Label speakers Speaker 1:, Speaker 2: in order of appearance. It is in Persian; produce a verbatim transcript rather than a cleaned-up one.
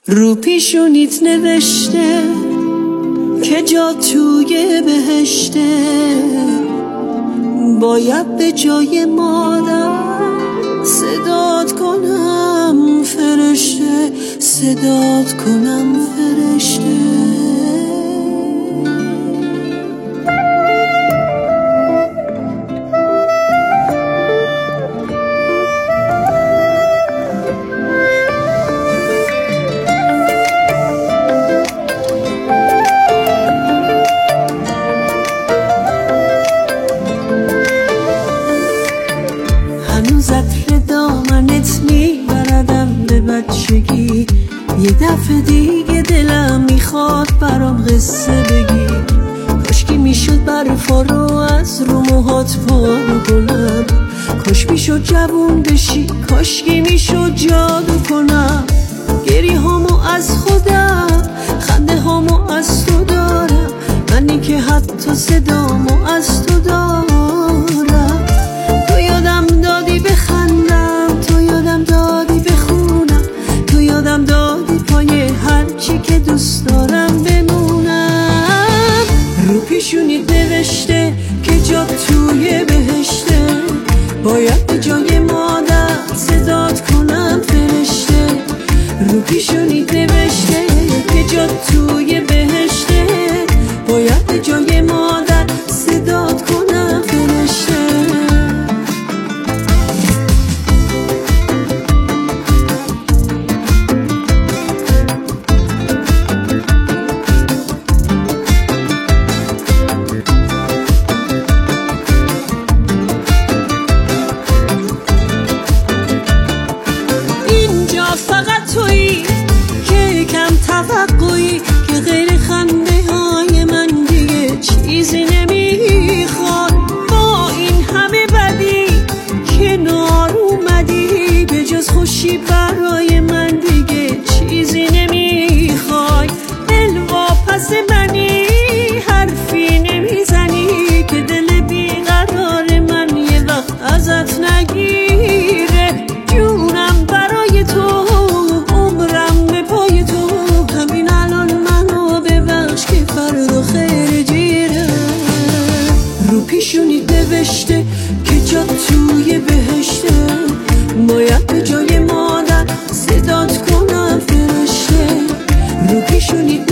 Speaker 1: رو پیشونیت نوشته که جا توی بهشته، باید به جای مادر صدات کنم فرشته، صدات کنم فرشته. هنوز عطر دامنت میبردم به بچگی، یه دفعه دیگه دلم میخواد برام قصه بگی. کاشکی میشد برفا رو از رو موهات پارو کنم، کاش میشد جوون بشی، کاشکی میشد جادو کنم. گریه هامو از خودم، خنده هامو از تو دارم، منی که حتی صدامو از تو دارم. تو یادم دادی بخندم، تو یادم دادی بخونم، تو یادم دادی پای هرچی که دوست دارم بمونم. رو پیشونیت نوشته که جا توی بهشته، باید به جای مادر صدات کنم فرشته. رو پیشونیت نوشته که جا توی بهشته، باید به جای مادر صدات کنم فرشته. اینجا فقط تویی که کم توقعی، که غیر خنده های من دیگه چیزی نمیخواد. با این همه بدی کنار اومدی، به جز خوشی برای من دیگه چیزی نمیخوای. الوا پس منی، حرفی نمیزنی که دل بیقرار من یه وقت ازت نگیره. جونم برای تو، عمرم به پای تو، همین الان منو ببخش که فردا خیر جیره. رو پیشونیت نوشته که جا توی بهشته، باید به جای مادر صدات کنم فرشته. رو پیشونیت